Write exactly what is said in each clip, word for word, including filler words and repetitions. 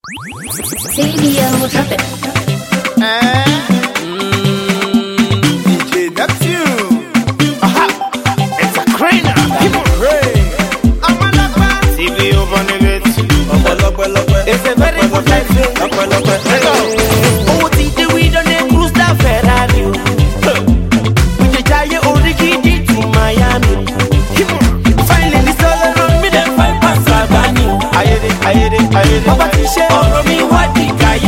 C B L drop it. D J Neptune. Aha, it's a craner. Keep on praying. I'm a lover. C B O Bonnet. It's a very good life. Let's go. Oh, T D, we don't need cruise that Ferrari. We just try your origin to Miami. Keep on. Finally, it's all around me. Then five past Albany. I hit it, I hit it, I hit it. Papa T-shirt. Oh, me, what the guy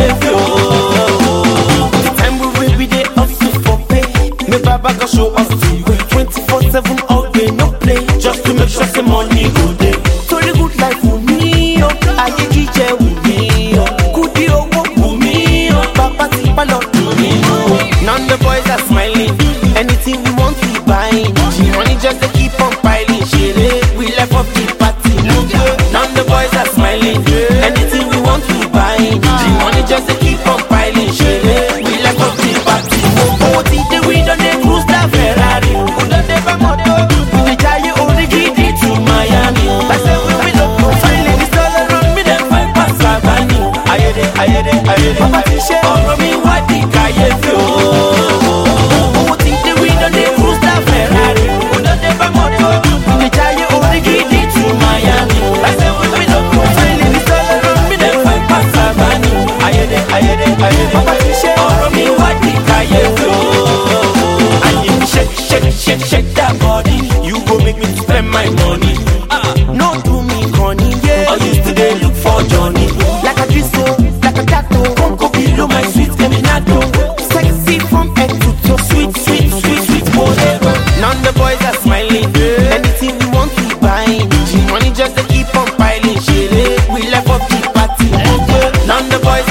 the time we will be there also for pay. Me baba go show us to you twenty-four seven all day, no play. Just to make sure some money go there. So the good life with me, oh. I get D J with me, oh. Good deal with me, oh. Papa Tipa lot to me, oh. None the boys are smiling. Anything we want we buying. She money just to keep on piling. Shit, we left off the party. None the boys are smiling. Anything we want we buying. She money just to keep on piling. Shit, we left off the party. Oh, T D, we don't need cruise that Ferrari. We don't never moto. We try you only get it to Miami. I said we will look for finally it's all around me. Then five past Albany. I hit it, I hit it, I hit it. Papa T-shirt. Oh, me what the guy is you. Oh, T D, we don't need cruise that Ferrari. We don't never moto. We try you only get it to Miami. I said we will look for finally it's all around me. Then five past Albany. I hit it, I hit it, I hit it. Papa T-shirt. Oh, me what the guy is you. And you shake, shake, shake, shake that body. You go make me spend my money. Uh, no do me honey, yeah. I used to dey look for Johnny. Like a drizzle, like a tattoo. Come go below my sweet eminado. Sexy from head to toe. Sweet, sweet, sweet, sweet forever. None the boys are smiling. Anything we want we buying. She money just to keep on piling. Shit, we left up the party. None the boys